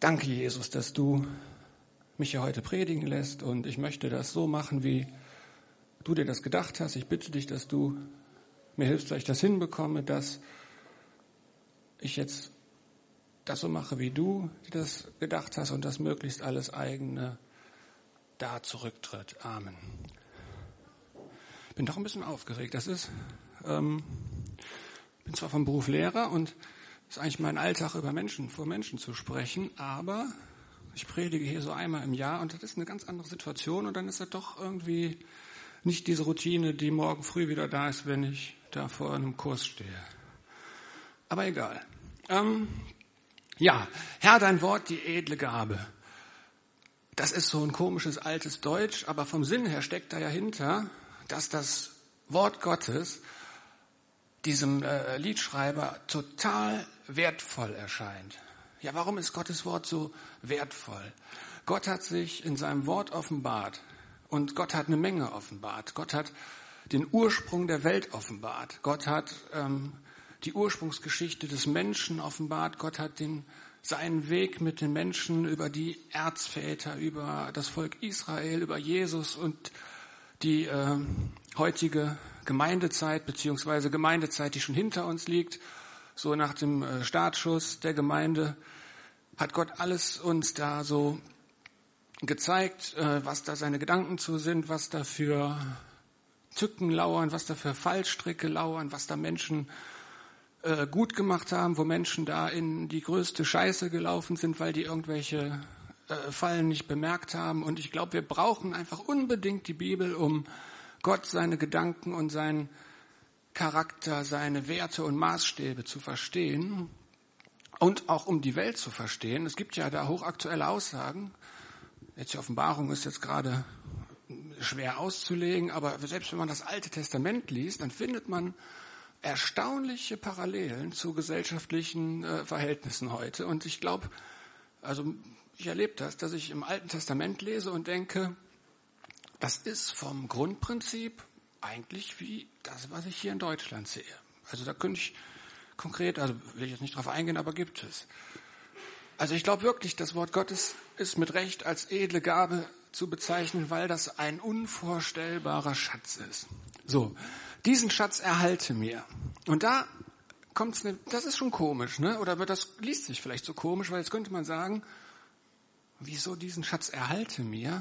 Danke, Jesus, dass du mich hier heute predigen lässt und ich möchte das so machen, wie du dir das gedacht hast. Ich bitte dich, dass du mir hilfst, dass ich das hinbekomme, dass ich jetzt das so mache, wie du dir das gedacht hast und dass möglichst alles eigene da zurücktritt. Amen. Ich bin doch ein bisschen aufgeregt. Bin zwar vom Beruf Lehrer und es ist eigentlich mein Alltag, vor Menschen zu sprechen, aber ich predige hier so einmal im Jahr und das ist eine ganz andere Situation und dann ist das doch irgendwie nicht diese Routine, die morgen früh wieder da ist, wenn ich da vor einem Kurs stehe. Aber egal. Herr, dein Wort, die edle Gabe. Das ist so ein komisches altes Deutsch, aber vom Sinn her steckt da ja hinter, dass das Wort Gottes diesem Liedschreiber total wertvoll erscheint. Ja, warum ist Gottes Wort so wertvoll? Gott hat sich in seinem Wort offenbart und Gott hat eine Menge offenbart. Gott hat den Ursprung der Welt offenbart. Gott hat die Ursprungsgeschichte des Menschen offenbart. Gott hat seinen Weg mit den Menschen über die Erzväter, über das Volk Israel, über Jesus und die heutige Gemeindezeit, beziehungsweise Gemeindezeit, die schon hinter uns liegt, so nach dem Startschuss der Gemeinde, hat Gott alles uns da so gezeigt, was da seine Gedanken zu sind, was da für Tücken lauern, was da für Fallstricke lauern, was da Menschen gut gemacht haben, wo Menschen da in die größte Scheiße gelaufen sind, weil die irgendwelche Fallen nicht bemerkt haben. Und ich glaube, wir brauchen einfach unbedingt die Bibel, um Gott, seine Gedanken und seinen Charakter, seine Werte und Maßstäbe zu verstehen und auch um die Welt zu verstehen. Es gibt ja da hochaktuelle Aussagen. Jetzt die Offenbarung ist jetzt gerade schwer auszulegen, aber selbst wenn man das Alte Testament liest, dann findet man erstaunliche Parallelen zu gesellschaftlichen Verhältnissen heute. Und ich glaube, ich erlebe das, dass ich im Alten Testament lese und denke, das ist vom Grundprinzip eigentlich wie das, was ich hier in Deutschland sehe. Also da könnte ich konkret, will ich jetzt nicht drauf eingehen, aber gibt es. Also ich glaube wirklich, das Wort Gottes ist mit Recht als edle Gabe zu bezeichnen, weil das ein unvorstellbarer Schatz ist. So, diesen Schatz erhalte mir. Und da kommt's, das ist schon komisch, ne? Oder das liest sich vielleicht so komisch, weil jetzt könnte man sagen, wieso diesen Schatz erhalte mir?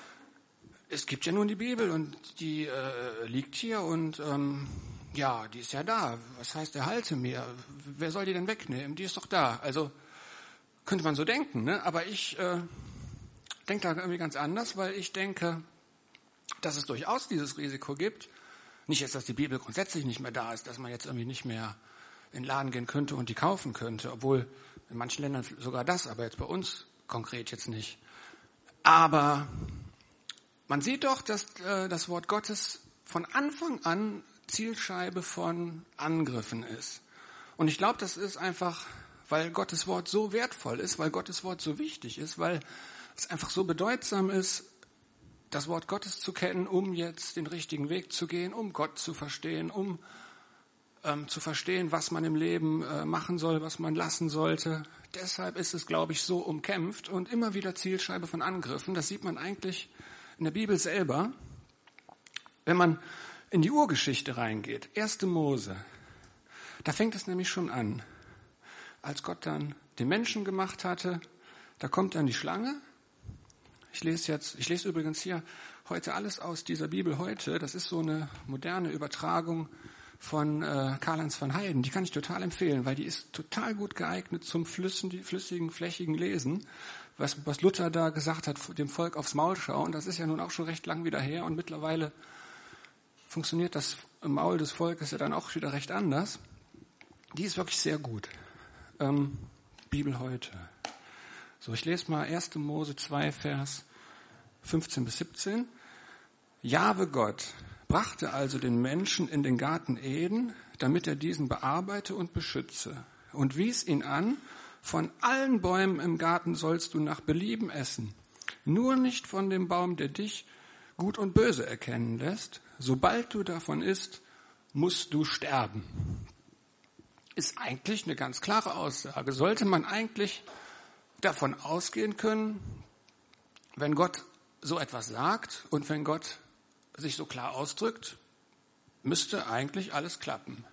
Es gibt ja nun die Bibel und die liegt hier und die ist ja da. Was heißt erhalte mir? Wer soll die denn wegnehmen? Die ist doch da. Also könnte man so denken, ne? Aber ich denke da irgendwie ganz anders, weil ich denke, dass es durchaus dieses Risiko gibt. Nicht jetzt, dass die Bibel grundsätzlich nicht mehr da ist, dass man jetzt irgendwie nicht mehr in den Laden gehen könnte und die kaufen könnte, obwohl in manchen Ländern sogar das, aber jetzt bei uns konkret jetzt nicht. Aber man sieht doch, dass das Wort Gottes von Anfang an Zielscheibe von Angriffen ist. Und ich glaube, das ist einfach, weil Gottes Wort so wertvoll ist, weil Gottes Wort so wichtig ist, weil es einfach so bedeutsam ist, das Wort Gottes zu kennen, um jetzt den richtigen Weg zu gehen, um Gott zu verstehen, um zu verstehen, was man im Leben machen soll, was man lassen sollte. Deshalb ist es, glaube ich, so umkämpft und immer wieder Zielscheibe von Angriffen. Das sieht man eigentlich in der Bibel selber, wenn man in die Urgeschichte reingeht. 1. Mose, da fängt es nämlich schon an. Als Gott dann den Menschen gemacht hatte, da kommt dann die Schlange. Ich lese übrigens hier heute alles aus dieser Bibel heute. Das ist so eine moderne Übertragung von Karl-Heinz von Heiden. Die kann ich total empfehlen, weil die ist total gut geeignet zum flüssigen, flächigen Lesen. Was Luther da gesagt hat, dem Volk aufs Maul schauen, das ist ja nun auch schon recht lang wieder her und mittlerweile funktioniert das im Maul des Volkes ja dann auch wieder recht anders. Die ist wirklich sehr gut. Bibel heute. So, ich lese mal 1. Mose 2, Vers 15 bis 17. Jahwe Gott brachte also den Menschen in den Garten Eden, damit er diesen bearbeite und beschütze, und wies ihn an, von allen Bäumen im Garten sollst du nach Belieben essen, nur nicht von dem Baum, der dich gut und böse erkennen lässt. Sobald du davon isst, musst du sterben. Ist eigentlich eine ganz klare Aussage. Sollte man eigentlich davon ausgehen können, wenn Gott so etwas sagt und wenn Gott sich so klar ausdrückt, müsste eigentlich alles klappen.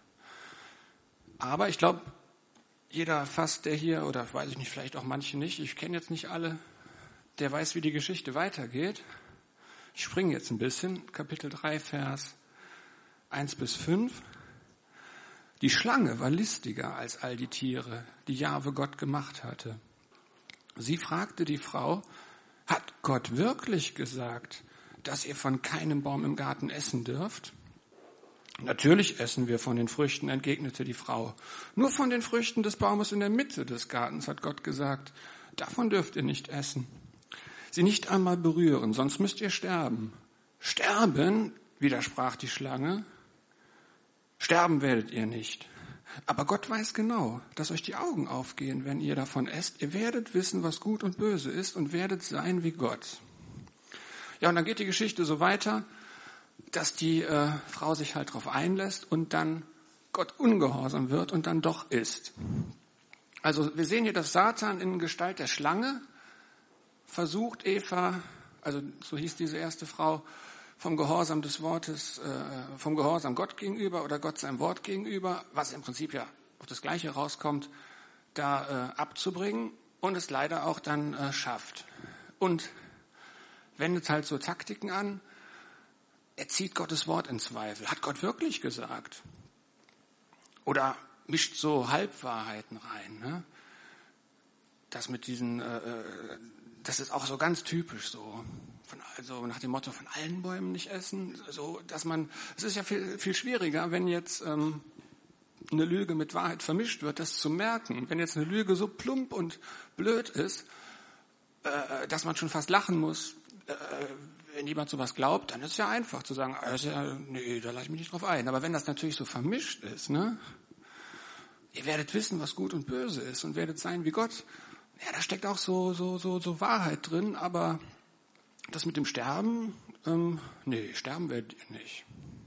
Aber ich glaube, jeder fast, der hier, oder weiß ich nicht, vielleicht auch manche nicht, ich kenne jetzt nicht alle, der weiß, wie die Geschichte weitergeht. Ich springe jetzt ein bisschen, Kapitel 3, Vers 1 bis 5. Die Schlange war listiger als all die Tiere, die Jahwe Gott gemacht hatte. Sie fragte die Frau, hat Gott wirklich gesagt, dass ihr von keinem Baum im Garten essen dürft? Natürlich essen wir von den Früchten, entgegnete die Frau. Nur von den Früchten des Baumes in der Mitte des Gartens hat Gott gesagt, davon dürft ihr nicht essen. Sie nicht einmal berühren, sonst müsst ihr sterben. Sterben, widersprach die Schlange. Sterben werdet ihr nicht. Aber Gott weiß genau, dass euch die Augen aufgehen, wenn ihr davon esst. Ihr werdet wissen, was gut und böse ist und werdet sein wie Gott. Ja, und dann geht die Geschichte so weiter, dass die Frau sich halt darauf einlässt und dann Gott ungehorsam wird und dann doch isst. Also wir sehen hier, dass Satan in Gestalt der Schlange versucht Eva, also so hieß diese erste Frau, vom Gehorsam des Wortes, vom Gehorsam Gott gegenüber oder Gott seinem Wort gegenüber, was im Prinzip ja auf das Gleiche rauskommt, da abzubringen und es leider auch dann schafft. Und wendet halt so Taktiken an, er zieht Gottes Wort in Zweifel. Hat Gott wirklich gesagt? Oder mischt so Halbwahrheiten rein, ne? Das mit diesen, das ist auch so ganz typisch so. Also nach dem Motto, von allen Bäumen nicht essen. So, dass es ist ja viel, viel schwieriger, wenn jetzt eine Lüge mit Wahrheit vermischt wird, das zu merken. Wenn jetzt eine Lüge so plump und blöd ist, dass man schon fast lachen muss, wenn jemand sowas glaubt, dann ist es ja einfach zu sagen, nee, da lasse ich mich nicht drauf ein. Aber wenn das natürlich so vermischt ist, ne? Ihr werdet wissen, was gut und böse ist und werdet sein wie Gott. Ja, da steckt auch so Wahrheit drin, aber das mit dem Sterben, nee, sterben werdet ihr nicht.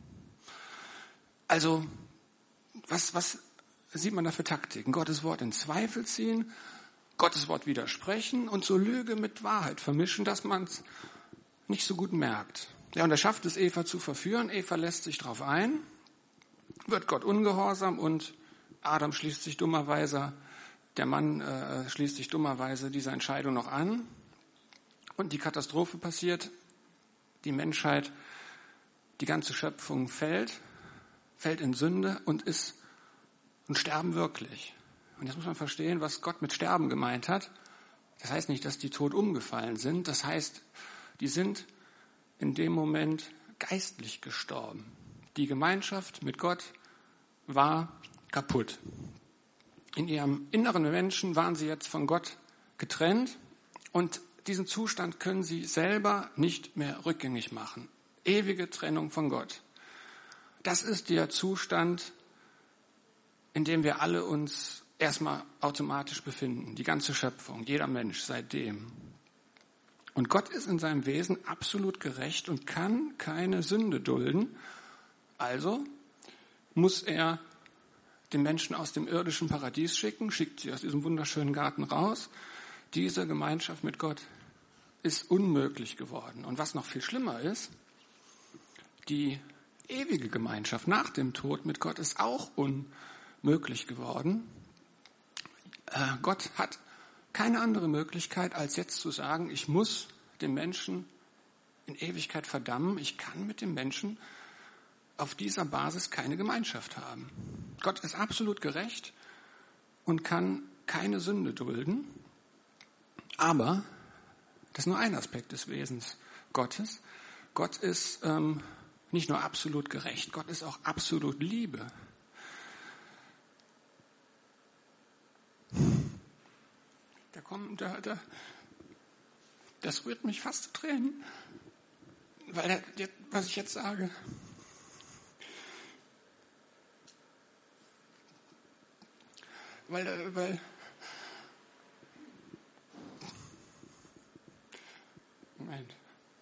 Also, was sieht man da für Taktiken? Gottes Wort in Zweifel ziehen, Gottes Wort widersprechen und so Lüge mit Wahrheit vermischen, dass man es nicht so gut merkt. Ja, und er schafft es, Eva zu verführen. Eva lässt sich drauf ein, wird Gott ungehorsam und Adam schließt sich dummerweise, der Mann schließt sich dummerweise dieser Entscheidung noch an. Und die Katastrophe passiert, die Menschheit, die ganze Schöpfung fällt in Sünde und sterben wirklich. Und jetzt muss man verstehen, was Gott mit Sterben gemeint hat. Das heißt nicht, dass die tot umgefallen sind. Das heißt, die sind in dem Moment geistlich gestorben. Die Gemeinschaft mit Gott war kaputt. In ihrem inneren Menschen waren sie jetzt von Gott getrennt und diesen Zustand können sie selber nicht mehr rückgängig machen. Ewige Trennung von Gott. Das ist der Zustand, in dem wir alle uns erstmal automatisch befinden. Die ganze Schöpfung, jeder Mensch seitdem. Und Gott ist in seinem Wesen absolut gerecht und kann keine Sünde dulden. Also muss er den Menschen aus dem irdischen Paradies schicken, schickt sie aus diesem wunderschönen Garten raus. Diese Gemeinschaft mit Gott ist unmöglich geworden. Und was noch viel schlimmer ist, die ewige Gemeinschaft nach dem Tod mit Gott ist auch unmöglich geworden. Gott hat keine andere Möglichkeit, als jetzt zu sagen, ich muss den Menschen in Ewigkeit verdammen. Ich kann mit dem Menschen auf dieser Basis keine Gemeinschaft haben. Gott ist absolut gerecht und kann keine Sünde dulden. Aber das ist nur ein Aspekt des Wesens Gottes. Gott ist nicht nur absolut gerecht, Gott ist auch absolut Liebe. Das rührt mich fast zu Tränen, weil was ich jetzt sage. Weil Moment.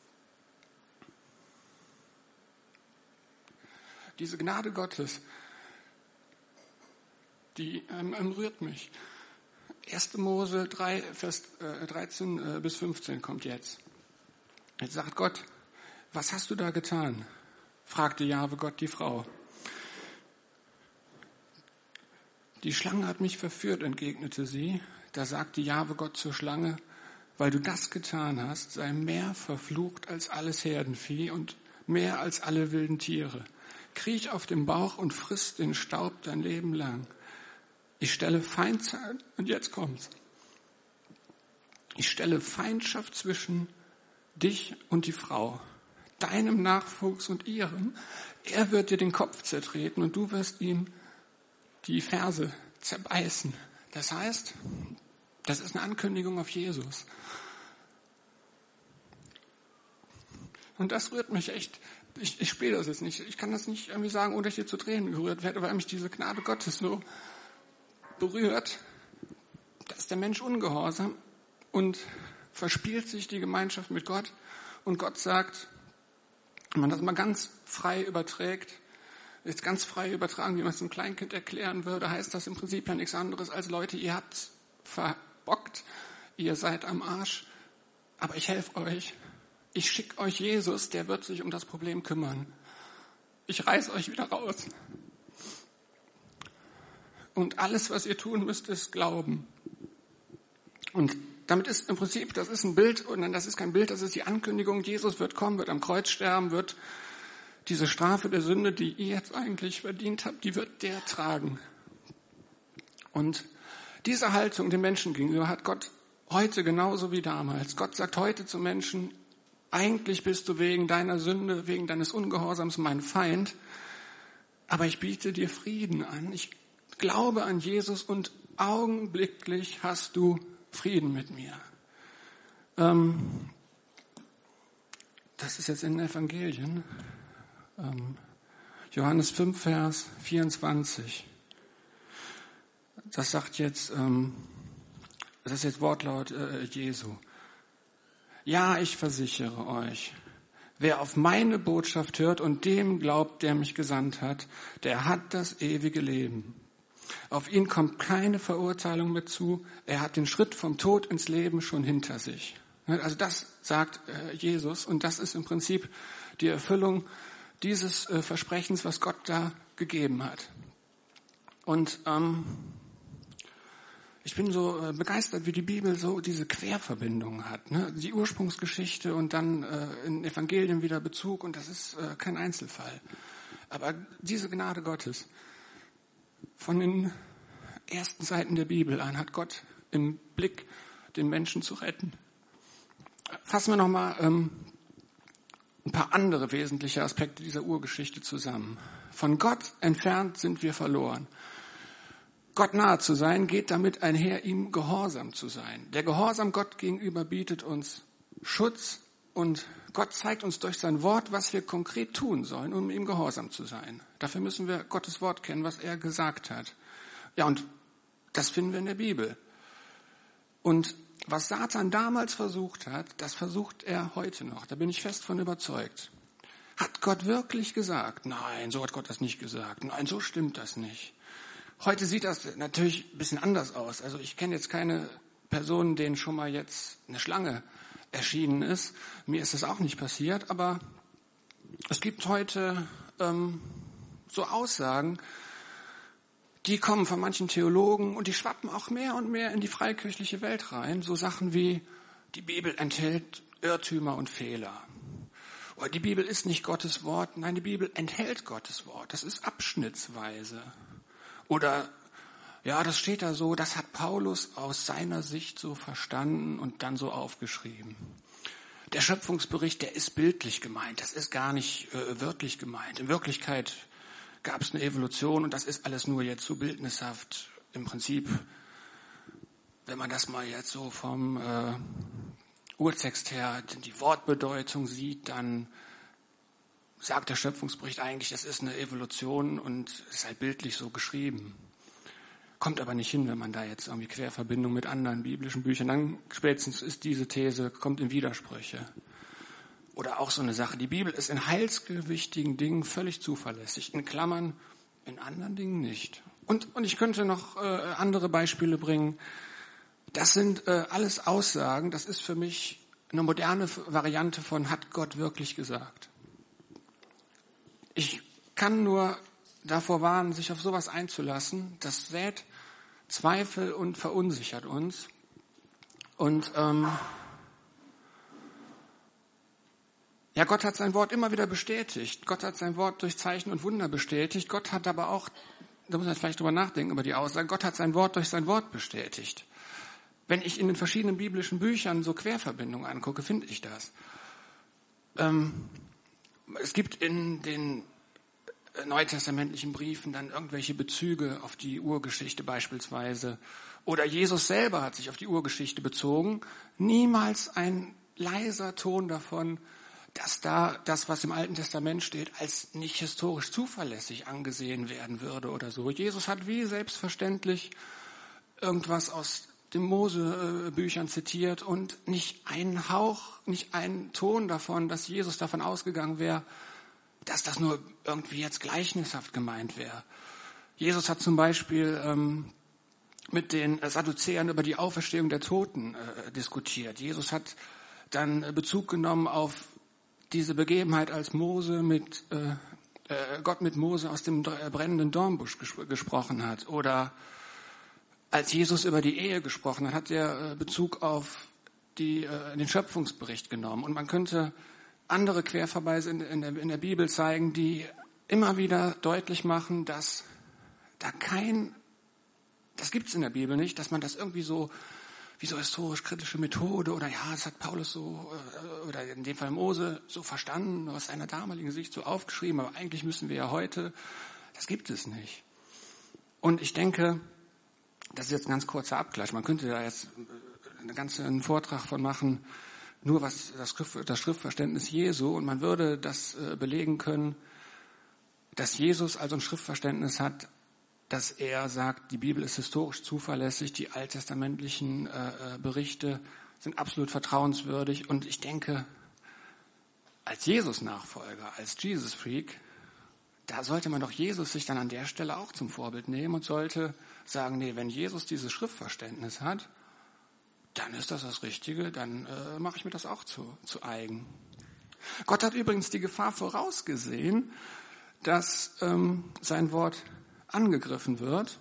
Diese Gnade Gottes, die rührt mich. 1. Mose 3, Vers 13 bis 15 kommt jetzt. Jetzt sagt Gott, was hast du da getan? Fragte Jahwe Gott die Frau. Die Schlange hat mich verführt, entgegnete sie. Da sagte Jahwe Gott zur Schlange, weil du das getan hast, sei mehr verflucht als alles Herdenvieh und mehr als alle wilden Tiere. Kriech auf dem Bauch und friss den Staub dein Leben lang. Ich stelle Feindschaft, und jetzt kommt's. Ich stelle Feindschaft zwischen dich und die Frau, deinem Nachwuchs und ihrem. Er wird dir den Kopf zertreten und du wirst ihm die Ferse zerbeißen. Das heißt, das ist eine Ankündigung auf Jesus. Und das rührt mich echt, ich spiele das jetzt nicht, ich kann das nicht irgendwie sagen, ohne dass ich hier zu Tränen gerührt werde, weil mich diese Gnade Gottes so berührt. Da ist der Mensch ungehorsam und verspielt sich die Gemeinschaft mit Gott. Und Gott sagt, wenn man das mal ganz frei überträgt, jetzt ganz frei übertragen, wie man es einem Kleinkind erklären würde, heißt das im Prinzip ja nichts anderes als, Leute, ihr habt's verbockt, ihr seid am Arsch, aber ich helfe euch. Ich schicke euch Jesus, der wird sich um das Problem kümmern. Ich reiß euch wieder raus. Und alles, was ihr tun müsst, ist glauben. Und damit ist im Prinzip, das ist ein Bild, und das ist kein Bild, das ist die Ankündigung, Jesus wird kommen, wird am Kreuz sterben, wird diese Strafe der Sünde, die ihr jetzt eigentlich verdient habt, die wird der tragen. Und diese Haltung dem Menschen gegenüber hat Gott heute genauso wie damals. Gott sagt heute zu Menschen, eigentlich bist du wegen deiner Sünde, wegen deines Ungehorsams mein Feind, aber ich biete dir Frieden an. Ich glaube an Jesus und augenblicklich hast du Frieden mit mir. Das ist jetzt in den Evangelien. Johannes 5, Vers 24. Das sagt jetzt, das ist jetzt Wortlaut Jesu. Ja, ich versichere euch, wer auf meine Botschaft hört und dem glaubt, der mich gesandt hat, der hat das ewige Leben. Auf ihn kommt keine Verurteilung mehr zu. Er hat den Schritt vom Tod ins Leben schon hinter sich. Also das sagt Jesus und das ist im Prinzip die Erfüllung dieses Versprechens, was Gott da gegeben hat. Und ich bin so begeistert, wie die Bibel so diese Querverbindungen hat. Ne? Die Ursprungsgeschichte und dann in Evangelien wieder Bezug und das ist kein Einzelfall. Aber diese Gnade Gottes, von den ersten Seiten der Bibel an hat Gott im Blick, den Menschen zu retten. Fassen wir nochmal ein paar andere wesentliche Aspekte dieser Urgeschichte zusammen. Von Gott entfernt sind wir verloren. Gott nahe zu sein, geht damit einher, ihm gehorsam zu sein. Der Gehorsam Gott gegenüber bietet uns Schutz und Gott zeigt uns durch sein Wort, was wir konkret tun sollen, um ihm gehorsam zu sein. Dafür müssen wir Gottes Wort kennen, was er gesagt hat. Ja, und das finden wir in der Bibel. Und was Satan damals versucht hat, das versucht er heute noch. Da bin ich fest von überzeugt. Hat Gott wirklich gesagt? Nein, so hat Gott das nicht gesagt. Nein, so stimmt das nicht. Heute sieht das natürlich ein bisschen anders aus. Also ich kenne jetzt keine Person, denen schon mal jetzt eine Schlange erschienen ist. Mir ist das auch nicht passiert, aber es gibt heute so Aussagen, die kommen von manchen Theologen und die schwappen auch mehr und mehr in die freikirchliche Welt rein. So Sachen wie, die Bibel enthält Irrtümer und Fehler. Oder die Bibel ist nicht Gottes Wort. Nein, die Bibel enthält Gottes Wort. Das ist abschnittsweise. Oder, ja, das steht da so, das hat Paulus aus seiner Sicht so verstanden und dann so aufgeschrieben. Der Schöpfungsbericht, der ist bildlich gemeint. Das ist gar nicht wörtlich gemeint. In Wirklichkeit gab es eine Evolution und das ist alles nur jetzt so bildnishaft. Im Prinzip, wenn man das mal jetzt so vom Urtext her, die Wortbedeutung sieht, dann sagt der Schöpfungsbericht eigentlich, das ist eine Evolution und ist halt bildlich so geschrieben. Kommt aber nicht hin, wenn man da jetzt irgendwie Querverbindung mit anderen biblischen Büchern, dann spätestens ist diese These, kommt in Widersprüche. Oder auch so eine Sache, die Bibel ist in heilsgewichtigen Dingen völlig zuverlässig, in Klammern, in anderen Dingen nicht. Und ich könnte noch andere Beispiele bringen. Das sind alles Aussagen, das ist für mich eine moderne Variante von hat Gott wirklich gesagt. Ich kann nur davor warnen, sich auf sowas einzulassen. Das sät Zweifel und verunsichert uns. Und Gott hat sein Wort immer wieder bestätigt. Gott hat sein Wort durch Zeichen und Wunder bestätigt. Gott hat aber auch, da muss man vielleicht drüber nachdenken über die Aussage, Gott hat sein Wort durch sein Wort bestätigt. Wenn ich in den verschiedenen biblischen Büchern so Querverbindungen angucke, finde ich das. Es gibt in den neutestamentlichen Briefen dann irgendwelche Bezüge auf die Urgeschichte beispielsweise. Oder Jesus selber hat sich auf die Urgeschichte bezogen. Niemals ein leiser Ton davon, dass da das, was im Alten Testament steht, als nicht historisch zuverlässig angesehen werden würde oder so. Jesus hat wie selbstverständlich irgendwas aus den Mose-Büchern zitiert und nicht einen Hauch, nicht einen Ton davon, dass Jesus davon ausgegangen wäre, dass das nur irgendwie jetzt gleichnishaft gemeint wäre. Jesus hat zum Beispiel mit den Sadduzäern über die Auferstehung der Toten diskutiert. Jesus hat dann Bezug genommen auf diese Begebenheit, als Gott mit Mose aus dem brennenden Dornbusch gesprochen hat. Oder als Jesus über die Ehe gesprochen hat, hat er Bezug auf den Schöpfungsbericht genommen. Und man könnte andere Querverweise in der Bibel zeigen, die immer wieder deutlich machen, dass das gibt es in der Bibel nicht, dass man das irgendwie so wie so historisch-kritische Methode oder das hat Paulus so oder in dem Fall Mose so verstanden, aus seiner damaligen Sicht so aufgeschrieben, aber eigentlich müssen wir ja heute, das gibt es nicht. Und ich denke, das ist jetzt ein ganz kurzer Abgleich, man könnte da jetzt einen Vortrag von machen, nur was das Schriftverständnis Jesu, und man würde das belegen können, dass Jesus also ein Schriftverständnis hat, dass er sagt, die Bibel ist historisch zuverlässig, die alttestamentlichen Berichte sind absolut vertrauenswürdig. Und ich denke, als Jesus-Nachfolger, als Jesus-Freak, da sollte man doch Jesus sich dann an der Stelle auch zum Vorbild nehmen und sollte sagen, nee, wenn Jesus dieses Schriftverständnis hat, dann ist das Richtige, dann mache ich mir das auch zu eigen. Gott hat übrigens die Gefahr vorausgesehen, dass sein Wort angegriffen wird.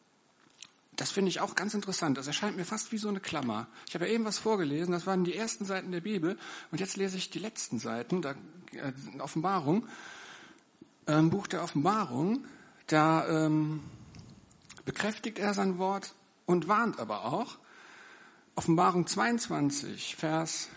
Das finde ich auch ganz interessant. Das erscheint mir fast wie so eine Klammer. Ich habe ja eben was vorgelesen, das waren die ersten Seiten der Bibel und jetzt lese ich die letzten Seiten, Offenbarung, Buch der Offenbarung, da bekräftigt er sein Wort und warnt aber auch. Offenbarung 22, Vers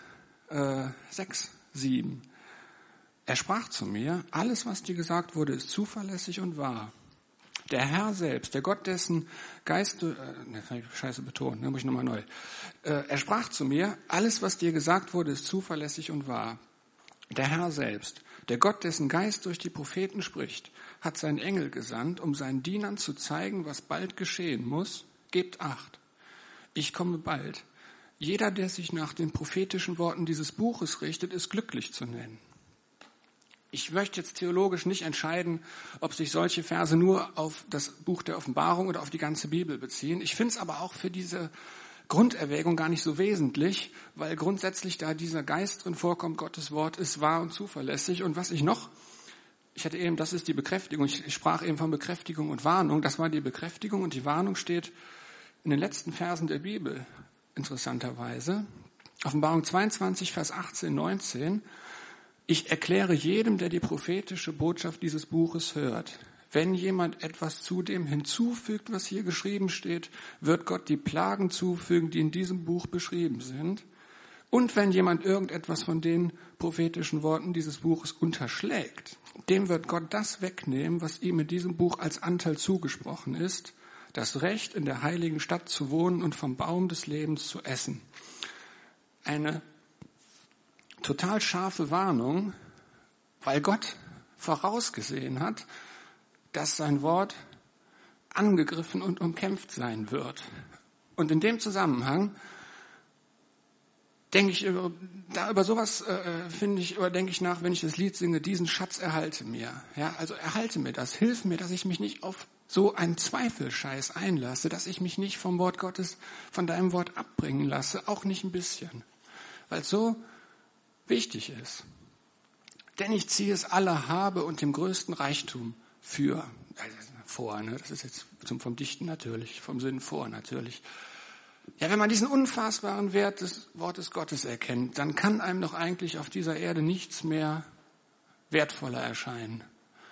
6, 7. Er sprach zu mir, alles, was dir gesagt wurde, ist zuverlässig und wahr. Der Herr selbst, der Gott, dessen Geist, scheiße betont, muss ich nochmal neu. Er sprach zu mir, alles, was dir gesagt wurde, ist zuverlässig und wahr. Der Herr selbst, der Gott, dessen Geist durch die Propheten spricht, hat seinen Engel gesandt, um seinen Dienern zu zeigen, was bald geschehen muss. Gebt Acht. Ich komme bald. Jeder, der sich nach den prophetischen Worten dieses Buches richtet, ist glücklich zu nennen. Ich möchte jetzt theologisch nicht entscheiden, ob sich solche Verse nur auf das Buch der Offenbarung oder auf die ganze Bibel beziehen. Ich finde es aber auch für diese Grunderwägung gar nicht so wesentlich, weil grundsätzlich da dieser Geist drin vorkommt, Gottes Wort ist wahr und zuverlässig. Und was ich hatte eben, das ist die Bekräftigung, ich sprach eben von Bekräftigung und Warnung, das war die Bekräftigung und die Warnung steht in den letzten Versen der Bibel, interessanterweise. Offenbarung 22, Vers 18, 19. Ich erkläre jedem, der die prophetische Botschaft dieses Buches hört, wenn jemand etwas zu dem hinzufügt, was hier geschrieben steht, wird Gott die Plagen zufügen, die in diesem Buch beschrieben sind. Und wenn jemand irgendetwas von den prophetischen Worten dieses Buches unterschlägt, dem wird Gott das wegnehmen, was ihm in diesem Buch als Anteil zugesprochen ist, das Recht, in der heiligen Stadt zu wohnen und vom Baum des Lebens zu essen. Eine total scharfe Warnung, weil Gott vorausgesehen hat, dass sein Wort angegriffen und umkämpft sein wird. Und in dem Zusammenhang denke ich über sowas denke ich nach, wenn ich das Lied singe, diesen Schatz erhalte mir. Ja, also erhalte mir das, hilf mir, dass ich mich nicht auf so einen Zweifelscheiß einlasse, dass ich mich nicht vom Wort Gottes, von deinem Wort abbringen lasse, auch nicht ein bisschen, weil es so wichtig ist. Denn ich ziehe es aller Habe und dem größten Reichtum vor, ne? Das ist jetzt vom Dichten natürlich, vom Sinn vor natürlich. Ja, wenn man diesen unfassbaren Wert des Wortes Gottes erkennt, dann kann einem doch eigentlich auf dieser Erde nichts mehr wertvoller erscheinen.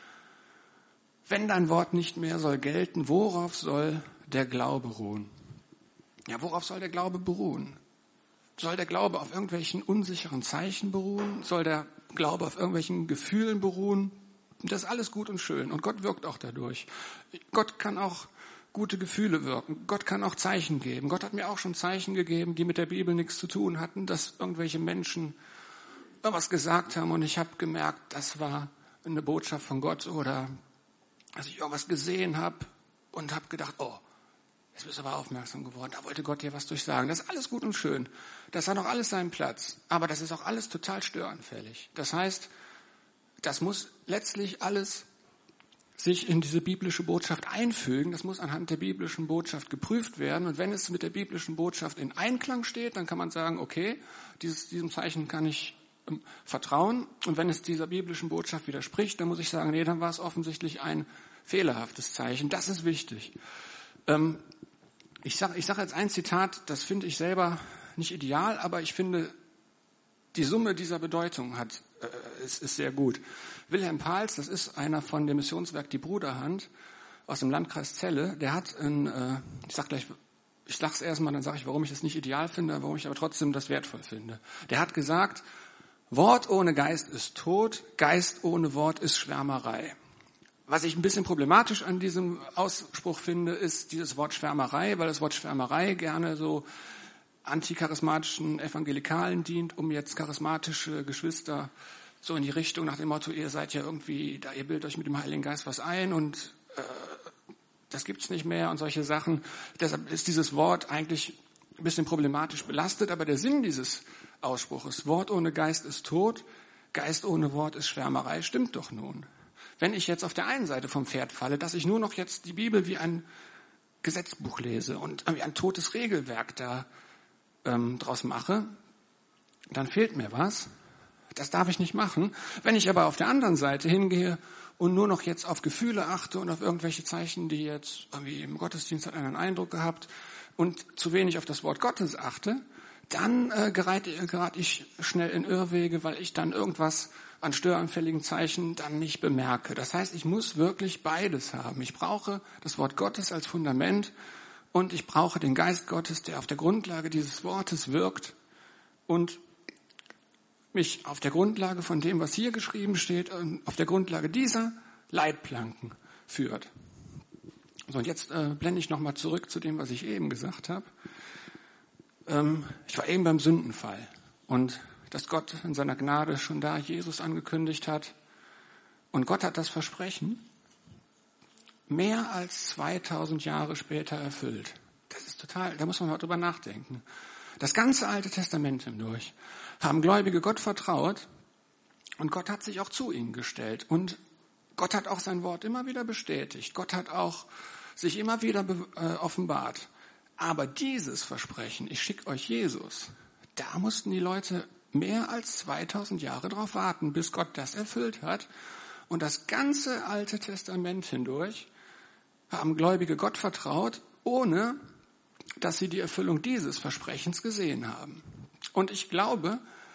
Wenn dein Wort nicht mehr soll gelten, worauf soll der Glaube ruhen? Ja, worauf soll der Glaube beruhen? Soll der Glaube auf irgendwelchen unsicheren Zeichen beruhen? Soll der Glaube auf irgendwelchen Gefühlen beruhen? Das ist alles gut und schön und Gott wirkt auch dadurch. Gott kann auch gute Gefühle wirken. Gott kann auch Zeichen geben. Gott hat mir auch schon Zeichen gegeben, die mit der Bibel nichts zu tun hatten, dass irgendwelche Menschen irgendwas gesagt haben und ich habe gemerkt, das war eine Botschaft von Gott oder dass ich irgendwas gesehen habe und habe gedacht, oh, jetzt bist du aber aufmerksam geworden, da wollte Gott dir was durchsagen. Das ist alles gut und schön. Das hat auch alles seinen Platz. Aber das ist auch alles total störanfällig. Das heißt, das muss letztlich alles sich in diese biblische Botschaft einfügen. Das muss anhand der biblischen Botschaft geprüft werden. Und wenn es mit der biblischen Botschaft in Einklang steht, dann kann man sagen, okay, diesem Zeichen kann ich vertrauen. Und wenn es dieser biblischen Botschaft widerspricht, dann muss ich sagen, nee, dann war es offensichtlich ein fehlerhaftes Zeichen. Das ist wichtig. Ich sage jetzt ein Zitat, das finde ich selber nicht ideal, aber ich finde, die Summe dieser Bedeutung ist sehr gut. Wilhelm Pahls, das ist einer von dem Missionswerk Die Bruderhand aus dem Landkreis Celle, der hat ich sag's erstmal, dann sage ich, warum ich es nicht ideal finde, warum ich aber trotzdem das wertvoll finde. Der hat gesagt, Wort ohne Geist ist tot, Geist ohne Wort ist Schwärmerei. Was ich ein bisschen problematisch an diesem Ausspruch finde, ist dieses Wort Schwärmerei, weil das Wort Schwärmerei gerne so anticharismatischen Evangelikalen dient, um jetzt charismatische Geschwister so in die Richtung nach dem Motto, ihr seid ja irgendwie, da ihr bildet euch mit dem Heiligen Geist was ein und das gibt's nicht mehr und solche Sachen. Deshalb ist dieses Wort eigentlich ein bisschen problematisch belastet, aber der Sinn dieses Ausspruches, Wort ohne Geist ist tot, Geist ohne Wort ist Schwärmerei, stimmt doch nun. Wenn ich jetzt auf der einen Seite vom Pferd falle, dass ich nur noch jetzt die Bibel wie ein Gesetzbuch lese und wie ein totes Regelwerk da draus mache, dann fehlt mir was. Das darf ich nicht machen. Wenn ich aber auf der anderen Seite hingehe und nur noch jetzt auf Gefühle achte und auf irgendwelche Zeichen, die jetzt irgendwie im Gottesdienst hat einer einen Eindruck gehabt und zu wenig auf das Wort Gottes achte, dann gerate ich schnell in Irrwege, weil ich dann irgendwas an störanfälligen Zeichen dann nicht bemerke. Das heißt, ich muss wirklich beides haben. Ich brauche das Wort Gottes als Fundament und ich brauche den Geist Gottes, der auf der Grundlage dieses Wortes wirkt und mich auf der Grundlage von dem, was hier geschrieben steht, auf der Grundlage dieser Leitplanken führt. So, und jetzt blende ich nochmal zurück zu dem, was ich eben gesagt habe. Ich war eben beim Sündenfall und dass Gott in seiner Gnade schon da Jesus angekündigt hat. Und Gott hat das Versprechen mehr als 2000 Jahre später erfüllt. Das ist total, da muss man mal drüber nachdenken. Das ganze Alte Testament hindurch haben Gläubige Gott vertraut und Gott hat sich auch zu ihnen gestellt. Und Gott hat auch sein Wort immer wieder bestätigt. Gott hat auch sich immer wieder offenbart. Aber dieses Versprechen, ich schicke euch Jesus, da mussten die Leute mehr als 2000 Jahre drauf warten, bis Gott das erfüllt hat. Und das ganze Alte Testament hindurch haben Gläubige Gott vertraut, ohne dass sie die Erfüllung dieses Versprechens gesehen haben. Und ich glaube,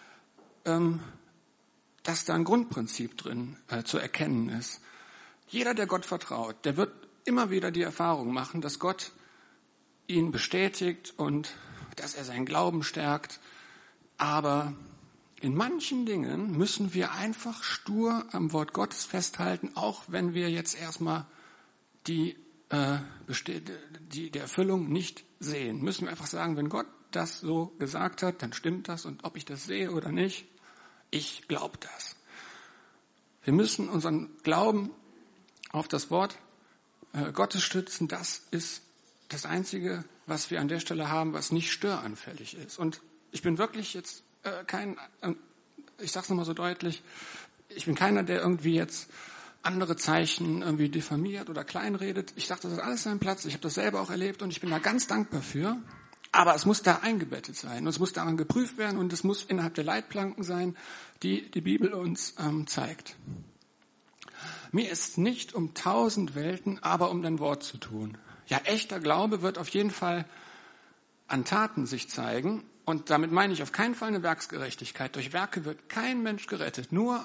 dass da ein Grundprinzip drin zu erkennen ist. Jeder, der Gott vertraut, der wird immer wieder die Erfahrung machen, dass Gott ihn bestätigt und dass er seinen Glauben stärkt. Aber in manchen Dingen müssen wir einfach stur am Wort Gottes festhalten, auch wenn wir jetzt erstmal die Erfüllung nicht sehen. Müssen wir einfach sagen, wenn Gott das so gesagt hat, dann stimmt das und ob ich das sehe oder nicht, ich glaube das. Wir müssen unseren Glauben auf das Wort Gottes stützen. Das ist das Einzige, was wir an der Stelle haben, was nicht störanfällig ist. Und ich bin wirklich jetzt ich sage es nochmal so deutlich, ich bin keiner, der irgendwie jetzt andere Zeichen irgendwie diffamiert oder kleinredet. Ich dachte, das hat alles seinen Platz. Ich habe das selber auch erlebt und ich bin da ganz dankbar für. Aber es muss da eingebettet sein und es muss daran geprüft werden und es muss innerhalb der Leitplanken sein, die die Bibel uns zeigt. Mir ist nicht um 1000 Welten, aber um dein Wort zu tun. Ja, echter Glaube wird auf jeden Fall an Taten sich zeigen. Und damit meine ich auf keinen Fall eine Werksgerechtigkeit. Durch Werke wird kein Mensch gerettet, nur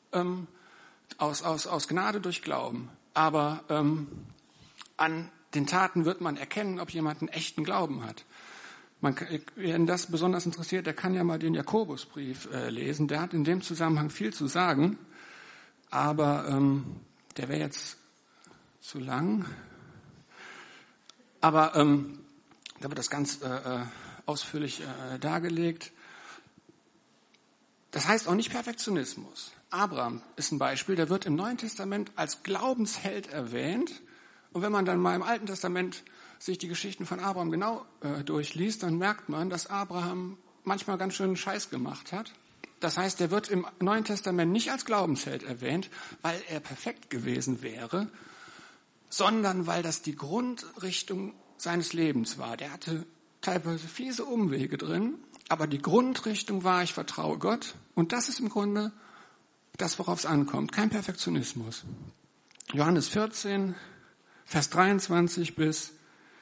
aus Gnade durch Glauben. Aber an den Taten wird man erkennen, ob jemand einen echten Glauben hat. Wen das besonders interessiert, der kann ja mal den Jakobusbrief lesen. Der hat in dem Zusammenhang viel zu sagen, aber der wäre jetzt zu lang. Aber da wird das ganz ausführlich dargelegt. Das heißt auch nicht Perfektionismus. Abraham ist ein Beispiel, der wird im Neuen Testament als Glaubensheld erwähnt. Und wenn man dann mal im Alten Testament sich die Geschichten von Abraham genau durchliest, dann merkt man, dass Abraham manchmal ganz schön Scheiß gemacht hat. Das heißt, er wird im Neuen Testament nicht als Glaubensheld erwähnt, weil er perfekt gewesen wäre, sondern weil das die Grundrichtung seines Lebens war. Der hatte teilweise fiese Umwege drin, aber die Grundrichtung war, ich vertraue Gott. Und das ist im Grunde das, worauf es ankommt. Kein Perfektionismus. Johannes 14, Vers 23 bis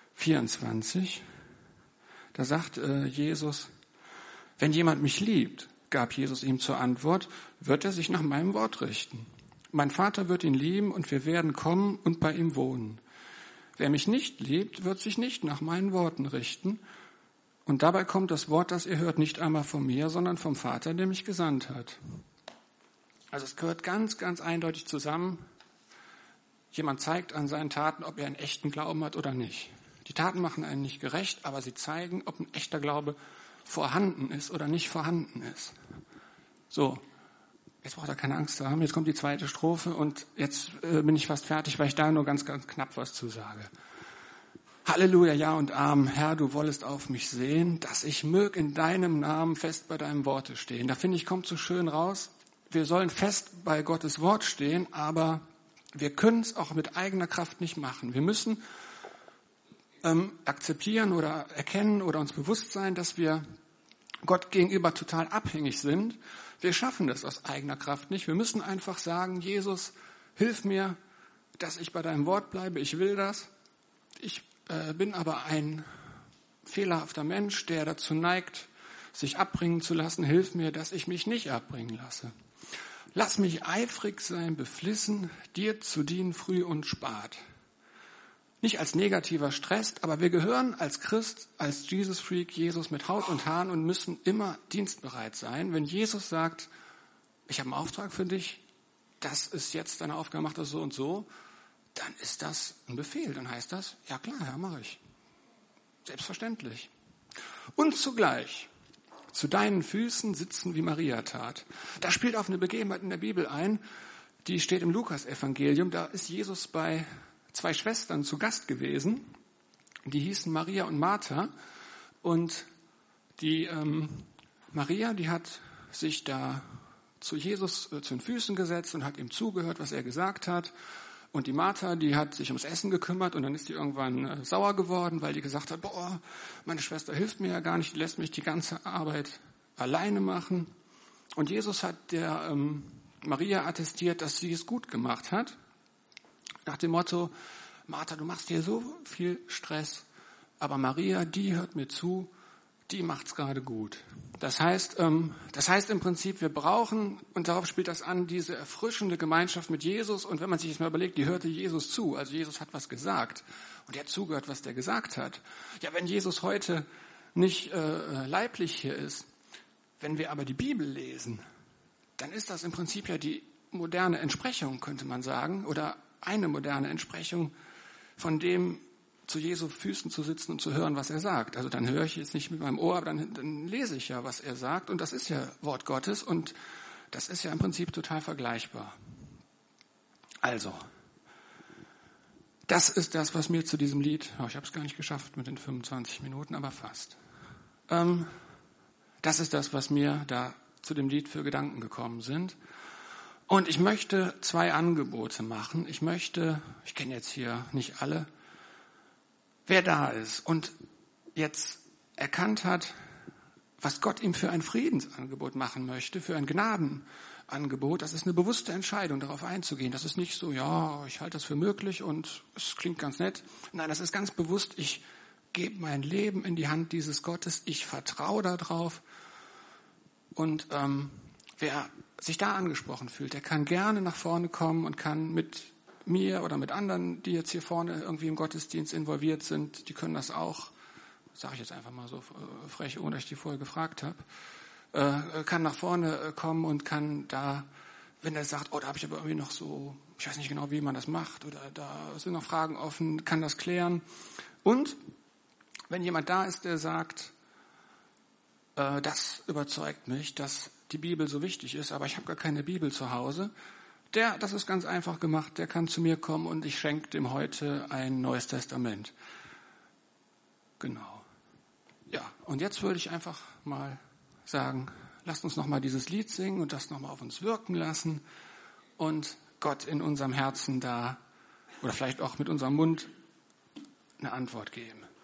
24, da sagt Jesus, wenn jemand mich liebt, gab Jesus ihm zur Antwort, wird er sich nach meinem Wort richten. Mein Vater wird ihn lieben und wir werden kommen und bei ihm wohnen. Wer mich nicht liebt, wird sich nicht nach meinen Worten richten. Und dabei kommt das Wort, das ihr hört, nicht einmal von mir, sondern vom Vater, der mich gesandt hat. Also es gehört ganz, ganz eindeutig zusammen. Jemand zeigt an seinen Taten, ob er einen echten Glauben hat oder nicht. Die Taten machen einen nicht gerecht, aber sie zeigen, ob ein echter Glaube vorhanden ist oder nicht vorhanden ist. So, jetzt braucht er keine Angst zu haben. Jetzt kommt die zweite Strophe und jetzt bin ich fast fertig, weil ich da nur ganz, ganz knapp was zu sage. Halleluja, ja und Amen. Herr, du wollest auf mich sehen, dass ich mög in deinem Namen fest bei deinem Worte stehen. Da finde ich, kommt so schön raus. Wir sollen fest bei Gottes Wort stehen, aber wir können es auch mit eigener Kraft nicht machen. Wir müssen akzeptieren oder erkennen oder uns bewusst sein, dass wir Gott gegenüber total abhängig sind. Wir schaffen das aus eigener Kraft nicht. Wir müssen einfach sagen, Jesus, hilf mir, dass ich bei deinem Wort bleibe. Ich will das. Ich bin aber ein fehlerhafter Mensch, der dazu neigt, sich abbringen zu lassen. Hilf mir, dass ich mich nicht abbringen lasse. Lass mich eifrig sein, beflissen, dir zu dienen früh und spät. Nicht als negativer Stress, aber wir gehören als Christ, als Jesus-Freak, Jesus mit Haut und Haaren und müssen immer dienstbereit sein. Wenn Jesus sagt, ich habe einen Auftrag für dich, das ist jetzt deine Aufgabe, mach das so und so, dann ist das ein Befehl. Dann heißt das, ja klar, Herr, mache ich. Selbstverständlich. Und zugleich zu deinen Füßen sitzen, wie Maria tat. Das spielt auf eine Begebenheit in der Bibel ein, die steht im Lukas-Evangelium. Da ist Jesus bei 2 Schwestern zu Gast gewesen, die hießen Maria und Martha. Und die Maria, die hat sich da zu Jesus zu den Füßen gesetzt und hat ihm zugehört, was er gesagt hat. Und die Martha, die hat sich ums Essen gekümmert und dann ist die irgendwann sauer geworden, weil die gesagt hat, boah, meine Schwester hilft mir ja gar nicht, die lässt mich die ganze Arbeit alleine machen. Und Jesus hat der Maria attestiert, dass sie es gut gemacht hat. Nach dem Motto, Martha, du machst dir so viel Stress, aber Maria, die hört mir zu, die macht's gerade gut. Das heißt im Prinzip, wir brauchen, und darauf spielt das an, diese erfrischende Gemeinschaft mit Jesus. Und wenn man sich das mal überlegt, die hörte Jesus zu, also Jesus hat was gesagt und er hat zugehört, was der gesagt hat. Ja, wenn Jesus heute nicht leiblich hier ist, wenn wir aber die Bibel lesen, dann ist das im Prinzip ja die moderne Entsprechung, könnte man sagen, oder eine moderne Entsprechung von dem, zu Jesu Füßen zu sitzen und zu hören, was er sagt. Also dann höre ich jetzt nicht mit meinem Ohr, aber dann lese ich ja, was er sagt. Und das ist ja Wort Gottes und das ist ja im Prinzip total vergleichbar. Also, das ist das, was mir zu diesem Lied, ich habe es gar nicht geschafft mit den 25 Minuten, aber fast. Das ist das, was mir da zu dem Lied für Gedanken gekommen sind. Und ich möchte 2 Angebote machen. Ich kenne jetzt hier nicht alle, wer da ist und jetzt erkannt hat, was Gott ihm für ein Friedensangebot machen möchte, für ein Gnadenangebot. Das ist eine bewusste Entscheidung, darauf einzugehen. Das ist nicht so, ja, ich halte das für möglich und es klingt ganz nett. Nein, das ist ganz bewusst, ich gebe mein Leben in die Hand dieses Gottes, ich vertraue darauf. Und wer sich da angesprochen fühlt, der kann gerne nach vorne kommen und kann mit mir oder mit anderen, die jetzt hier vorne irgendwie im Gottesdienst involviert sind, die können das auch, sage ich jetzt einfach mal so frech, ohne dass ich die vorher gefragt habe, kann nach vorne kommen und kann da, wenn er sagt, oh, da habe ich aber irgendwie noch so, ich weiß nicht genau, wie man das macht oder da sind noch Fragen offen, kann das klären. Und wenn jemand da ist, der sagt, das überzeugt mich, dass die Bibel so wichtig ist, aber ich habe gar keine Bibel zu Hause, das ist ganz einfach gemacht, der kann zu mir kommen und ich schenke dem heute ein Neues Testament. Genau. Ja, und jetzt würde ich einfach mal sagen, lasst uns nochmal dieses Lied singen und das nochmal auf uns wirken lassen und Gott in unserem Herzen da oder vielleicht auch mit unserem Mund eine Antwort geben.